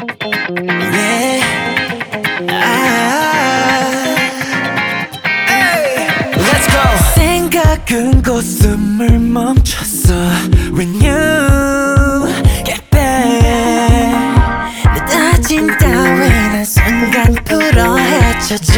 Yeah. Hey. Let's go. 생각은 곧 숨을 멈췄어 When you get back 내 다짐 따윈 순간 풀어 헤쳐져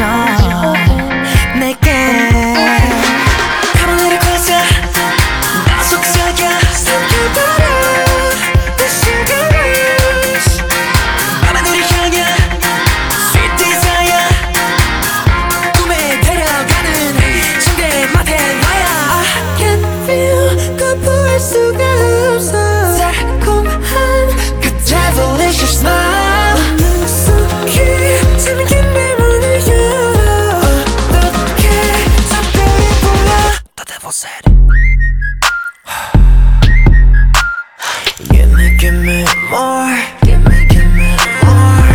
내게 가만히 걷어 나 속삭여 삼켜버려 그 순간 rush 밤하늘을 향해 Sweet desire 꿈에 데려가는 침대 맡에 나야 I can feel 거부할 수가 없어 달콤한 그 devilish smile 능숙히 잠긴 내 문을 열어 어떻게 작별이 보여 The devil said give me more give me more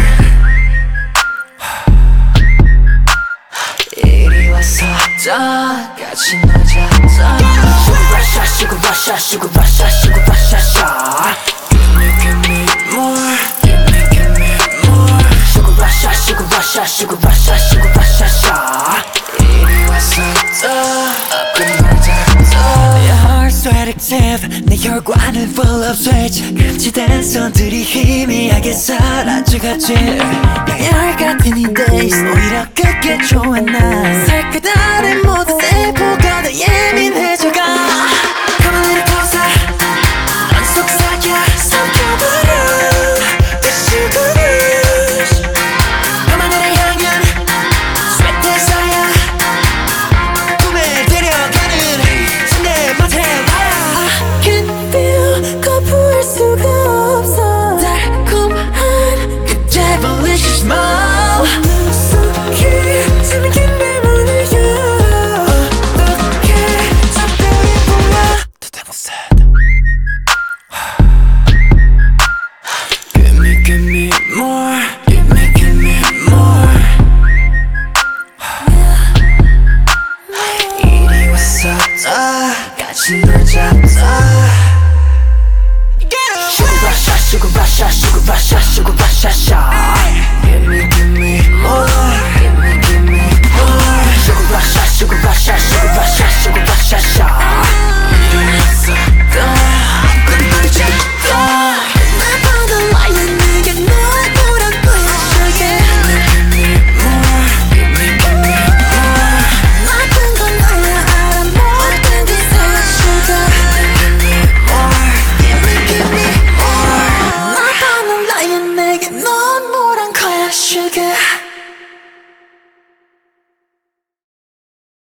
이리 와서 더 같이 놀자 Sugar rush, sugar rush, sugar rush, sugar rush give me more give me more Sugar rush, sugar rush, sugar rush, sugar rush 이리 와서 더 끝나자 Your heart's so addictive 내 혈관을 full of switch 금지된 손들이 희미하게 사라져가지 열 같은 이 days 오히려 그게 좋아 난 살그다른 모든 세포가 더 예민해져가 가만히 걷어 넌 속삭여 삼켜버려 The sugar rush 밤하늘을 향한 Sweet desire 꿈에 데려가는 침대 맡에 와야 I can feel 거부할 수가 없어 달콤한 그 devilish smile 능숙히 잠긴 내 문을 열어 어떻게 작별이 보여 The devil said give me more give me more 이리 와서 더 같이 놀자 Sugar rush, sugar rush, sugar rush, sugar rush, give me more give me more Sugar rush, sugar rush, sugar rush, sugar rush 이리 와서 더 끝나자 날 받아와야 내게 널 보란 거야 Sugar give me more give me more 나쁜 건 너야 알아 모든 기세야 Sugar give me more give me more 날 받아와야 내게 넌 뭐란 거야 Sugar